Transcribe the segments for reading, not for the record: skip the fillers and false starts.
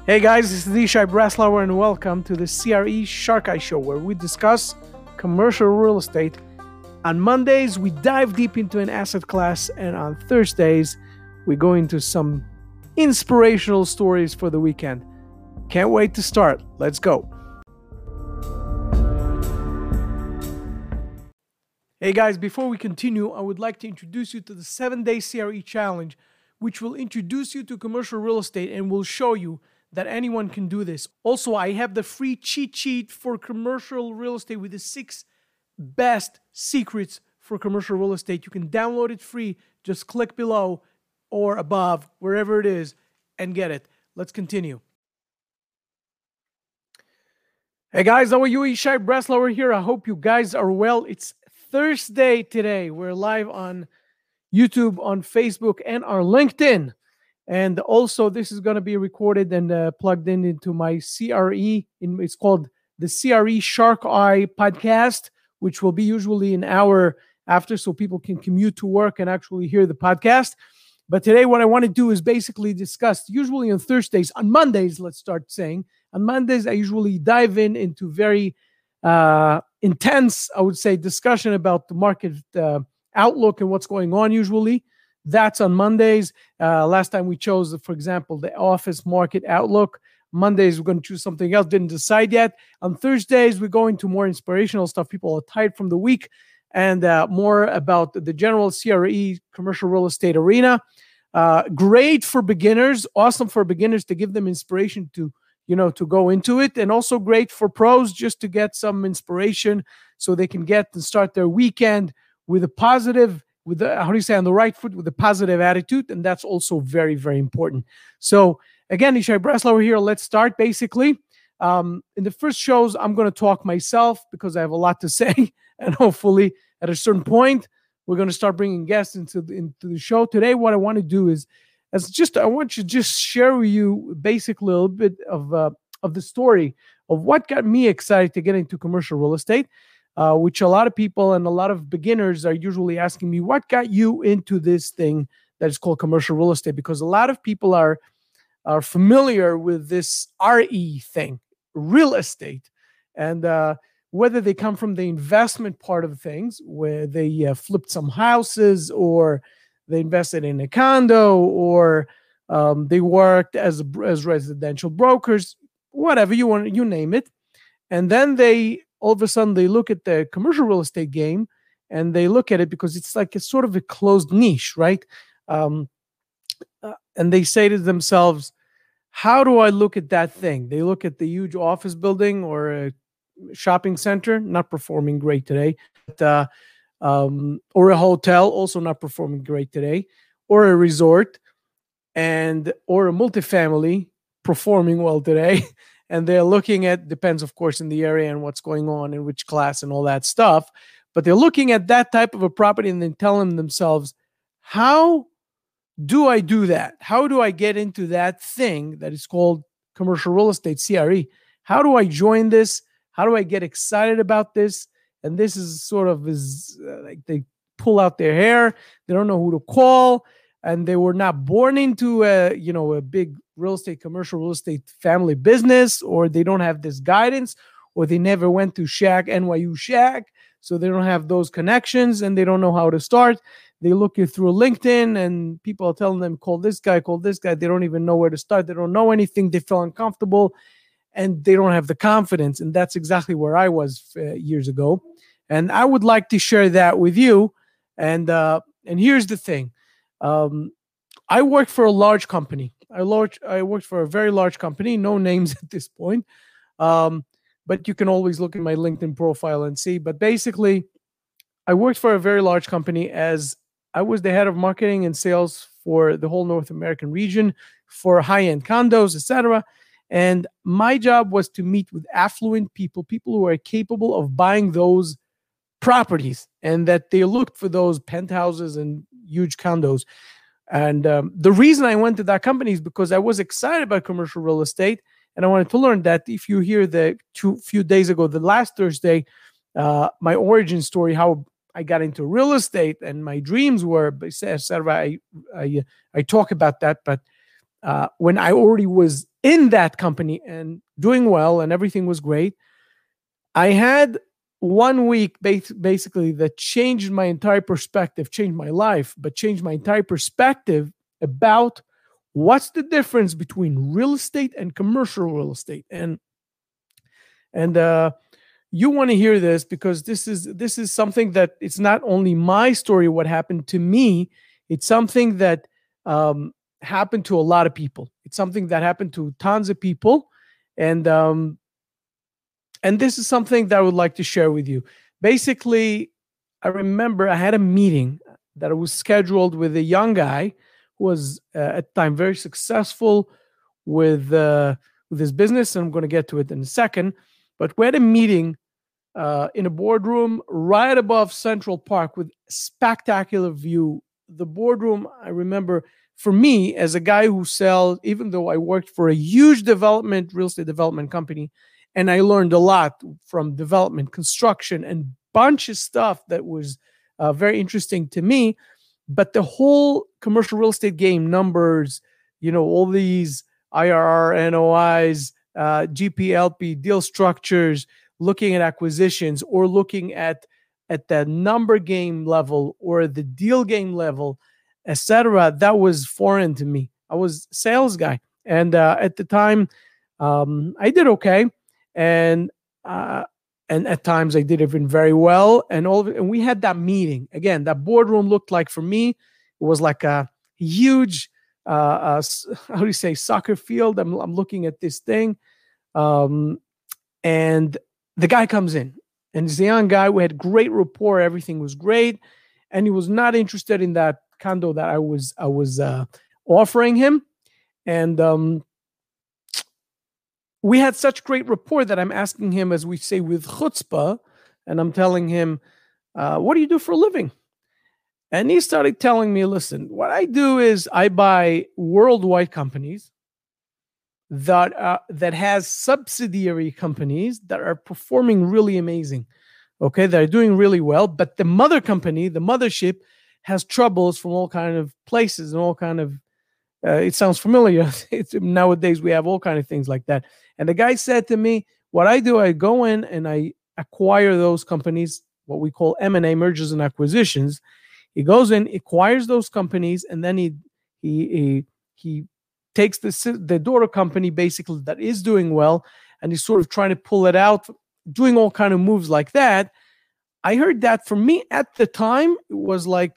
Hey guys, this is Yishai Breslauer and welcome to the CRE Shark Eye Show, where we discuss commercial real estate. On Mondays, we dive deep into an asset class, and on Thursdays, we go into some inspirational stories for the weekend. Can't wait to start. Let's go. Hey guys, before we continue, I would like to introduce you to the 7-Day CRE Challenge, which will introduce you to commercial real estate and will show you that anyone can do this. Also, I have the free cheat sheet for commercial real estate with the 6 best secrets for commercial real estate. You can download it free. Just click below or above, wherever it is, and get it. Let's continue. Hey guys, how are you? Yishai Breslauer here. I hope you guys are well. It's Thursday today. We're live on YouTube, on Facebook, and our LinkedIn. And also, this is going to be recorded and plugged into my CRE. It's called the CRE Shark Eye Podcast, which will be usually an hour after, so people can commute to work and actually hear the podcast. But today, what I want to do is basically discuss, usually on Thursdays, on Mondays, let's start saying. On Mondays, I usually dive into very intense, I would say, discussion about the market outlook and what's going on usually. That's on Mondays. Last time we chose, for example, the office market outlook. Mondays, we're going to choose something else. Didn't decide yet. On Thursdays, we go into more inspirational stuff. People are tired from the week and more about the general CRE commercial real estate arena. Great for beginners. Awesome for beginners to give them inspiration to go into it. And also great for pros just to get some inspiration so they can get and start their weekend with a positive, on the right foot, with a positive attitude. And that's also very, very important. So again, Yishai Breslauer here. Let's start. Basically, in the first shows, I'm going to talk myself because I have a lot to say. And hopefully at a certain point, we're going to start bringing guests into the show. Today, what I want to do is, I want to just share with you basically a little bit of the story of what got me excited to get into commercial real estate. Which a lot of people and a lot of beginners are usually asking me, what got you into this thing that is called commercial real estate? Because a lot of people are familiar with this RE thing, real estate, and whether they come from the investment part of things, where they flipped some houses, or they invested in a condo, or they worked as residential brokers, whatever you want, you name it, and then all of a sudden, they look at the commercial real estate game and they look at it because it's like a sort of a closed niche, right? And they say to themselves, how do I look at that thing? They look at the huge office building or a shopping center, not performing great today, or a hotel, also not performing great today, or a resort, or a multifamily performing well today. And they're looking at, depends, of course, in the area and what's going on in which class and all that stuff. But they're looking at that type of a property and then telling themselves, how do I do that? How do I get into that thing that is called commercial real estate, CRE? How do I join this? How do I get excited about this? And this is sort of like they pull out their hair. They don't know who to call. And they were not born into a big commercial real estate family business, or they don't have this guidance, or they never went to NYU Shack, so they don't have those connections and they don't know how to start. They look you through LinkedIn and people are telling them, call this guy. They don't even know where to start. They don't know anything. They feel uncomfortable and they don't have the confidence. And that's exactly where I was years ago. And I would like to share that with you. And here's the thing. I work for a large company. I worked for a very large company, no names at this point. But you can always look at my LinkedIn profile and see. But basically, I worked for a very large company as I was the head of marketing and sales for the whole North American region for high-end condos, etc. And my job was to meet with affluent people who are capable of buying those properties, and that they looked for those penthouses and huge condos. And the reason I went to that company is because I was excited about commercial real estate, and I wanted to learn that. If you hear the few days ago, the last Thursday, my origin story, how I got into real estate and my dreams were, etc. I talk about that, but when I already was in that company and doing well and everything was great, I had 1 week basically that changed my entire perspective, changed my life, but changed my entire perspective about what's the difference between real estate and commercial real estate. And you want to hear this because this is something that it's not only my story, what happened to me, it's something that happened to a lot of people. It's something that happened to tons of people. And this is something that I would like to share with you. Basically, I remember I had a meeting that was scheduled with a young guy who was at the time very successful with his business. And I'm going to get to it in a second. But we had a meeting in a boardroom right above Central Park with spectacular view. The boardroom, I remember, for me, as a guy who sells, even though I worked for a huge real estate development company, and I learned a lot from development, construction, and bunch of stuff that was very interesting to me. But the whole commercial real estate game, numbers, all these IRR, NOIs, GPLP, deal structures, looking at acquisitions, or looking at the number game level or the deal game level, etc. That was foreign to me. I was a sales guy, and at the time, I did okay, and at times I did even very well. And we had that meeting again. That boardroom looked like, for me, it was like a huge, how do you say, soccer field. I'm looking at this thing, and the guy comes in, and he's a young guy. We had great rapport. Everything was great, and he was not interested in that condo that I was offering him. And we had such great rapport that I'm asking him, as we say, with chutzpah, and I'm telling him, what do you do for a living? And he started telling me, listen, what I do is I buy worldwide companies that has subsidiary companies that are performing really amazing. Okay, they're doing really well, but the mother company, the mothership, has troubles from all kind of places and all kind of. It sounds familiar. Nowadays we have all kind of things like that. And the guy said to me, "What I do, I go in and I acquire those companies, what we call M&A, mergers and acquisitions." He goes in, acquires those companies, and then he takes the daughter company, basically, that is doing well, and he's sort of trying to pull it out, doing all kind of moves like that. I heard that. For me at the time, it was like,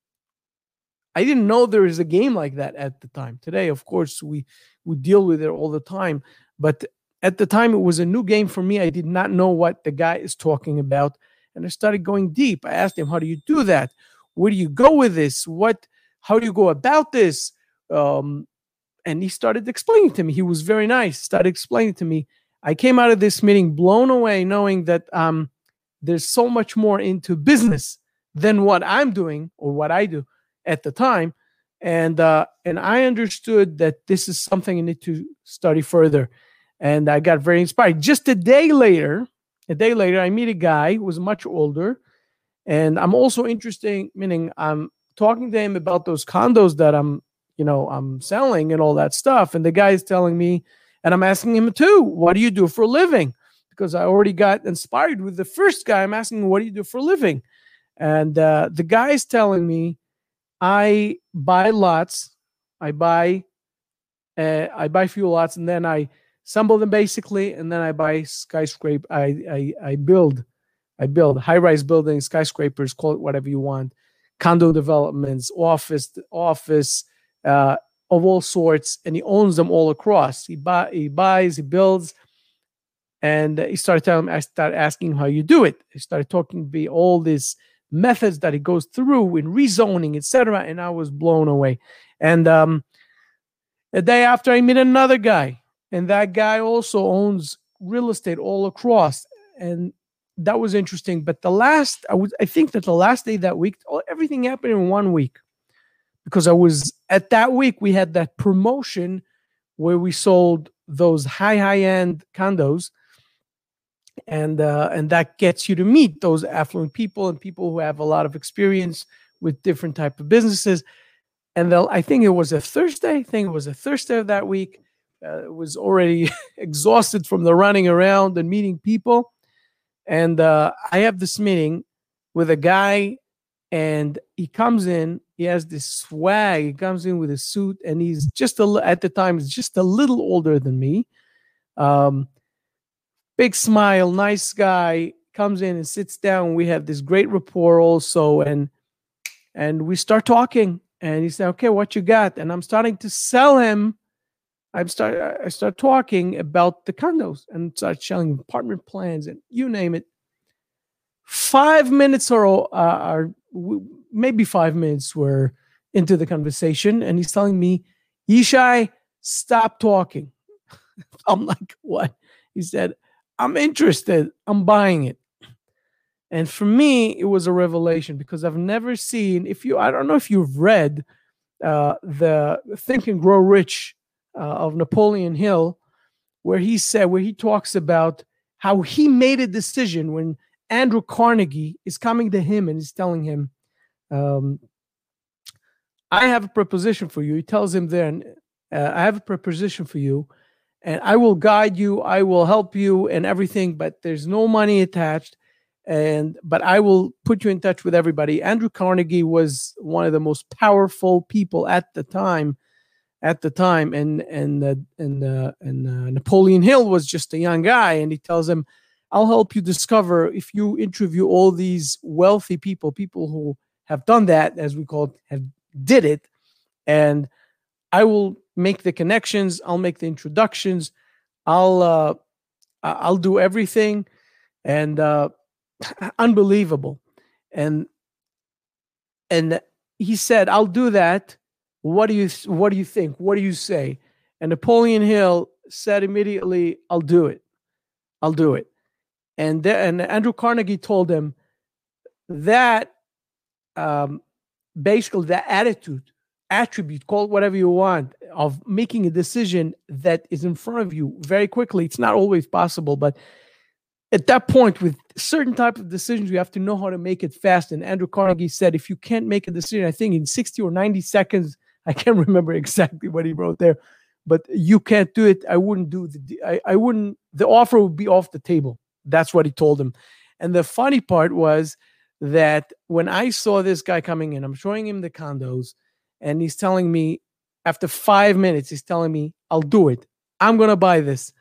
I didn't know there is a game like that at the time. Today, of course, we deal with it all the time, but at the time it was a new game for me. I did not know what the guy is talking about, and I started going deep. I asked him, "How do you do that? Where do you go with this? How do you go about this?" And he started explaining to me. He was very nice. Started explaining to me. I came out of this meeting blown away, knowing that there's so much more into business than what I'm doing or what I do at the time. And I understood that this is something I need to study further. And I got very inspired. Just a day later, I meet a guy who was much older. And I'm also interested, meaning I'm talking to him about those condos that I'm selling and all that stuff. And the guy is telling me, and I'm asking him too, what do you do for a living? Because I already got inspired with the first guy. I'm asking him, what do you do for a living? And the guy is telling me, I buy lots, I buy few lots, and then I assemble them basically, and then I buy skyscraper. I build high-rise buildings, skyscrapers, call it whatever you want, condo developments, office of all sorts, and he owns them all across. He buys, he builds, and he started telling me. I started asking him how you do it. He started talking to me all these methods that he goes through in rezoning, etc., and I was blown away. And a day after, I meet another guy, and that guy also owns real estate all across, and that was interesting. But I think that the last day that week, everything happened in 1 week, because I was at that week, we had that promotion where we sold those high-end condos, and that gets you to meet those affluent people and people who have a lot of experience with different type of businesses. And I think it was a Thursday. I think it was a Thursday of that week. Was already exhausted from the running around and meeting people. And I have this meeting with a guy, and he comes in. He has this swag. He comes in with a suit, and he's just at the time, he's just a little older than me. Big smile, nice guy. Comes in and sits down. We have this great rapport also, and we start talking. And he said, "Okay, what you got?" And I'm starting to sell him. I start talking about the condos and start showing apartment plans and you name it. 5 minutes or maybe 5 minutes were into the conversation, and he's telling me, "Yishai, stop talking." I'm like, "What?" He said, "I'm interested. I'm buying it." And for me, it was a revelation because I've never seen. I don't know if you've read the Think and Grow Rich of Napoleon Hill, where he talks about how he made a decision when Andrew Carnegie is coming to him and is telling him, "I have a proposition for you." He tells him then, "I have a proposition for you, and I will guide you, I will help you and everything, but there's no money attached. But I will put you in touch with everybody." Andrew Carnegie was one of the most powerful people at the time, and Napoleon Hill was just a young guy, and he tells him, "I'll help you discover, if you interview all these wealthy people who have done that, as we call it, did it, and I will make the connections, I'll make the introductions, I'll do everything," and unbelievable. And he said, "I'll do that. What do you think? What do you say?" And Napoleon Hill said immediately, "I'll do it. I'll do it." And Andrew Carnegie told him that basically the attribute, call it whatever you want, of making a decision that is in front of you very quickly. It's not always possible, but at that point, with certain type of decisions, you have to know how to make it fast. And Andrew Carnegie said, if you can't make a decision, I think in 60 or 90 seconds, I can't remember exactly what he wrote there, but you can't do it. I wouldn't do the offer would be off the table. That's what he told him. And the funny part was that when I saw this guy coming in, I'm showing him the condos, and he's telling me, after 5 minutes, he's telling me, "I'll do it. I'm going to buy this."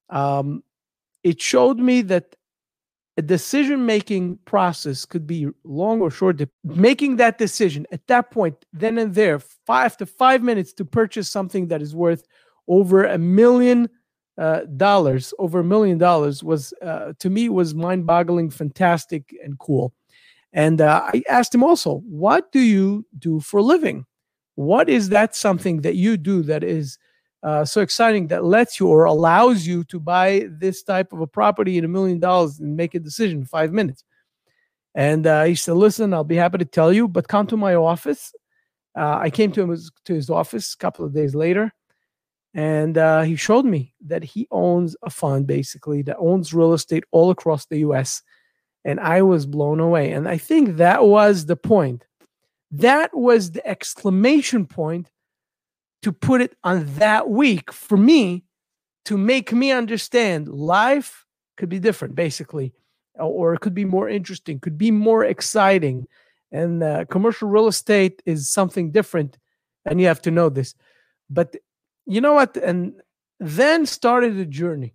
It showed me that a decision-making process could be long or short. Making that decision at that point, then and there, 5 to 5 minutes to purchase something that is worth over $1 million, over $1 million was, to me, was mind-boggling, fantastic, and cool. And I asked him also, "What do you do for a living? What is that something that you do that is so exciting, that lets you or allows you to buy this type of a property in $1 million and make a decision in 5 minutes?" And he said, "Listen, I'll be happy to tell you, but come to my office." I came to his office a couple of days later, and he showed me that he owns a fund, basically, that owns real estate all across the U.S. And I was blown away. And I think that was the point. That was the exclamation point to put it on that week for me, to make me understand life could be different, basically, or it could be more interesting, could be more exciting. And commercial real estate is something different, and you have to know this. But you know what? And then started a journey.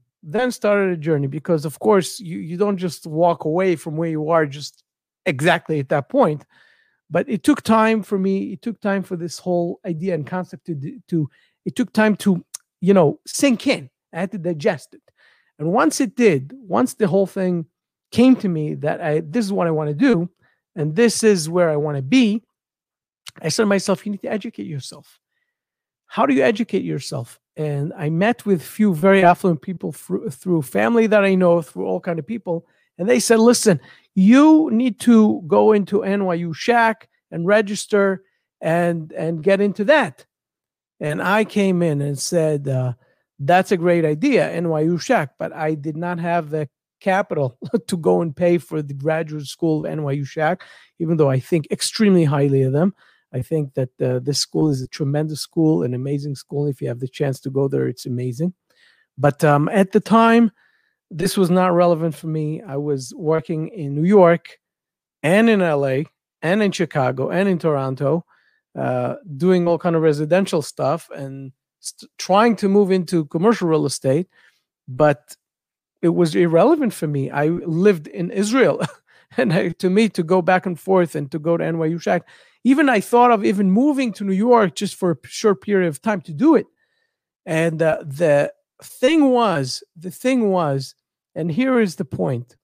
Because, of course, you don't just walk away from where you are just exactly at that point. But it took time for me. It took time for this whole idea and concept it took time to, sink in. I had to digest it. And once it did, once the whole thing came to me that this is what I want to do, and this is where I want to be, I said to myself, you need to educate yourself. How do you educate yourself? And I met with few very affluent people through family that I know, through all kind of people. And they said, "Listen, you need to go into NYU Shack and register and get into that." And I came in and said, "That's a great idea, NYU Shack," but I did not have the capital to go and pay for the graduate school of NYU Shack, even though I think extremely highly of them. I think that this school is a tremendous school, an amazing school. If you have the chance to go there, it's amazing. But at the time, this was not relevant for me. I was working in New York and in LA and in Chicago and in Toronto, doing all kind of residential stuff and trying to move into commercial real estate, but it was irrelevant for me. I lived in Israel, and to me, to go back and forth and to go to NYU Shack, even I thought of even moving to New York just for a short period of time to do it. And the thing was, and here is the point.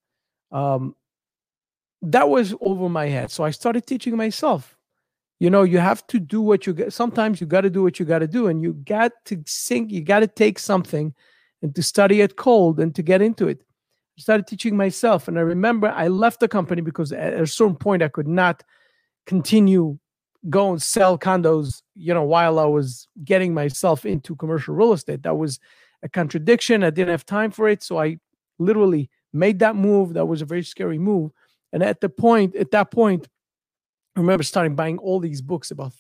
That was over my head. So I started teaching myself. You know, you have to do what you get. Sometimes you got to do what you got to do, and you got to sink. You got to take something and to study it cold and to get into it. I started teaching myself. And I remember I left the company because at a certain point I could not continue go and sell condos, you know, while I was getting myself into commercial real estate. That was a contradiction. I didn't have time for it. So I literally made that move. That was a very scary move. And at that point, I remember starting buying all these books about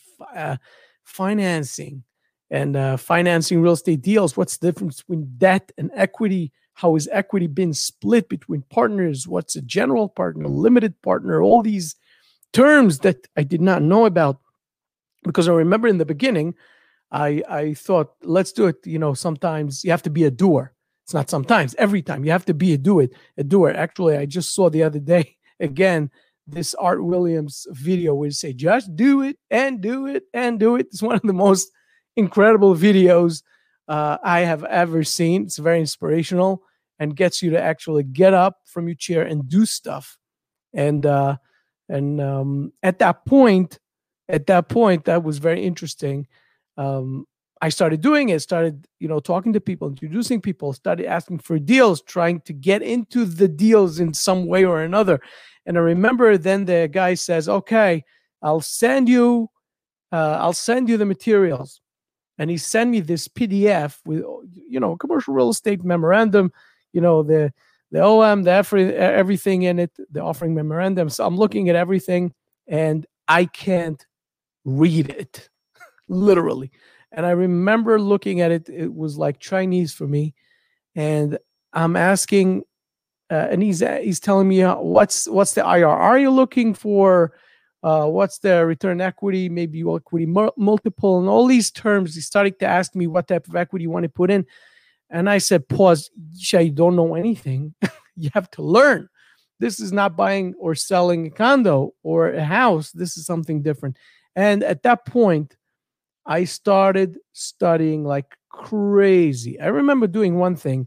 financing and financing real estate deals. What's the difference between debt and equity? How is equity been split between partners? What's a general partner, limited partner? All these terms that I did not know about, because I remember in the beginning, I thought, let's do it. You know, sometimes you have to be a doer. It's not sometimes, every time you have to be a doer. Actually, I just saw the other day, again, this Art Williams video where you say, just do it and do it and do it. It's one of the most incredible videos I have ever seen. It's very inspirational and gets you to actually get up from your chair and do stuff. And at that point, that was very interesting. I started doing it, started, you know, talking to people, introducing people, started asking for deals, trying to get into the deals in some way or another. And I remember then the guy says, okay, I'll send you the materials. And he sent me this PDF with, you know, commercial real estate memorandum, you know, the OM, everything in it, the offering memorandum. So I'm looking at everything and I can't read it, literally. And I remember looking at it, it was like Chinese for me. And I'm asking, and he's telling me, what's the IRR you're looking for? What's the return equity, maybe equity multiple, and all these terms. He started to ask me what type of equity you want to put in. And I said, pause, you don't know anything. You have to learn. This is not buying or selling a condo or a house. This is something different. And at that point, I started studying like crazy. I remember doing one thing.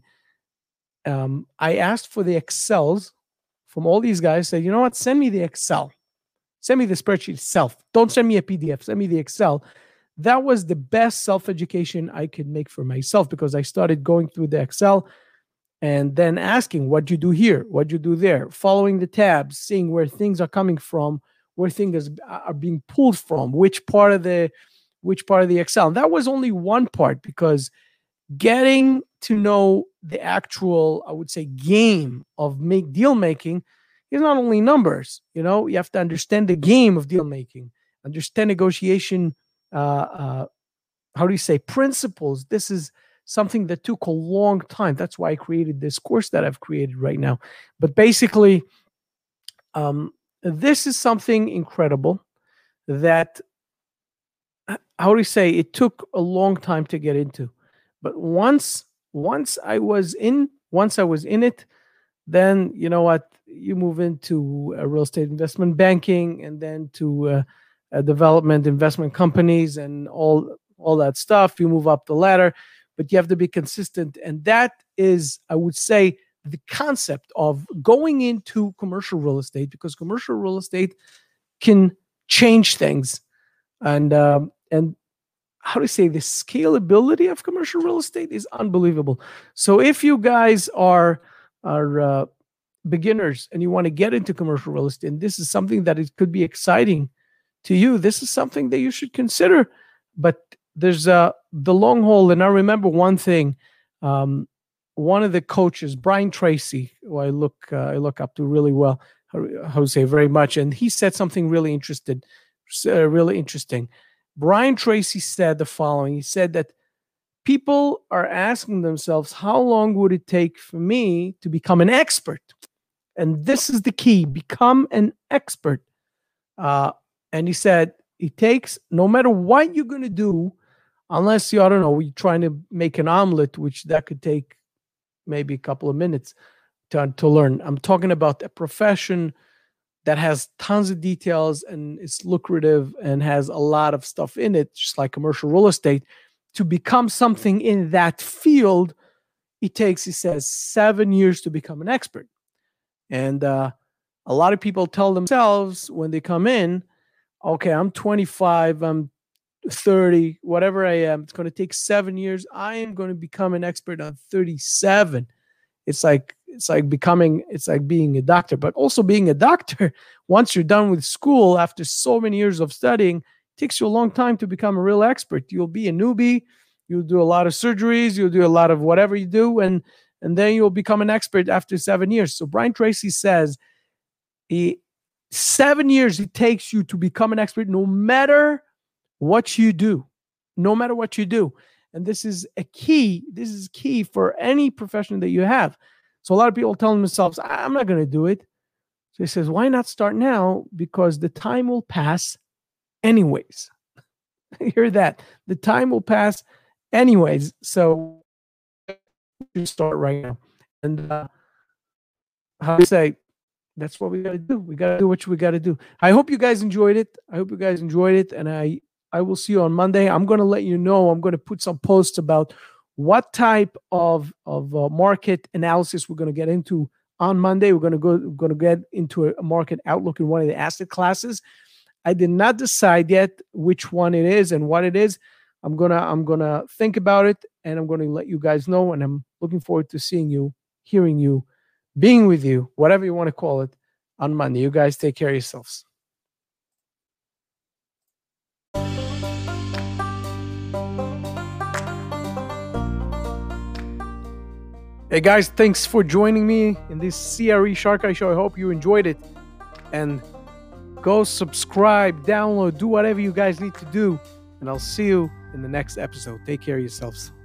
I asked for the Excels from all these guys. Said, you know what? Send me the Excel. Send me the spreadsheet itself. Don't send me a PDF. Send me the Excel. That was the best self-education I could make for myself, because I started going through the Excel and then asking, what'd you do here? What'd you do there? Following the tabs, seeing where things are coming from, where things are being pulled from, which part of the Excel. And that was only one part, because getting to know the actual, I would say, game of deal making is not only numbers. You know, you have to understand the game of deal making, understand negotiation, principles. This is something that took a long time. That's why I created this course that I've created right now. But basically, this is something incredible that, it took a long time to get into. But once I was in it, then you know what, you move into real estate investment banking, and then to development investment companies and all that stuff. You move up the ladder, but you have to be consistent. And that is, I would say, the concept of going into commercial real estate, because commercial real estate can change things. And the scalability of commercial real estate is unbelievable. So if you guys are beginners and you want to get into commercial real estate, and this is something that it could be exciting to you, this is something that you should consider. But there's the long haul. And I remember one thing, one of the coaches, Brian Tracy, who I look up to really well, very much, and he said something really interesting It's, really interesting. Brian Tracy said the following. He said that people are asking themselves, how long would it take for me to become an expert? And this is the key: become an expert. And he said it takes, no matter what you're going to do, unless you, I don't know, you're trying to make an omelet, which that could take maybe a couple of minutes to learn. I'm talking about a profession that has tons of details and it's lucrative and has a lot of stuff in it, just like commercial real estate. To become something in that field, it takes, he says, 7 years to become an expert. And a lot of people tell themselves when they come in, okay, I'm 25, I'm 30, whatever I am, it's going to take 7 years. I am going to become an expert on 37. It's like being a doctor, but also being a doctor, once you're done with school, after so many years of studying, it takes you a long time to become a real expert. You'll be a newbie. You'll do a lot of surgeries. You'll do a lot of whatever you do. And then you'll become an expert after 7 years. So Brian Tracy says 7 years it takes you to become an expert, no matter what you do, no matter what you do. And this is a key. This is key for any profession that you have. So a lot of people tell themselves, I'm not going to do it. So he says, why not start now? Because the time will pass anyways. Hear that? The time will pass anyways. So you start right now. And how do you say? That's what we got to do. We got to do what we got to do. I hope you guys enjoyed it. And I will see you on Monday. I'm going to let you know. I'm going to put some posts about what type of market analysis we're going to get into on Monday. We're going to get into a market outlook in one of the asset classes. I did not decide yet which one it is and what it is. I'm gonna think about it, and I'm going to let you guys know. And I'm looking forward to seeing you, hearing you, being with you, whatever you want to call it, on Monday. You guys take care of yourselves. Hey guys, thanks for joining me in this CRE Shark Eye Show. I hope you enjoyed it. And go subscribe, download, do whatever you guys need to do. And I'll see you in the next episode. Take care of yourselves.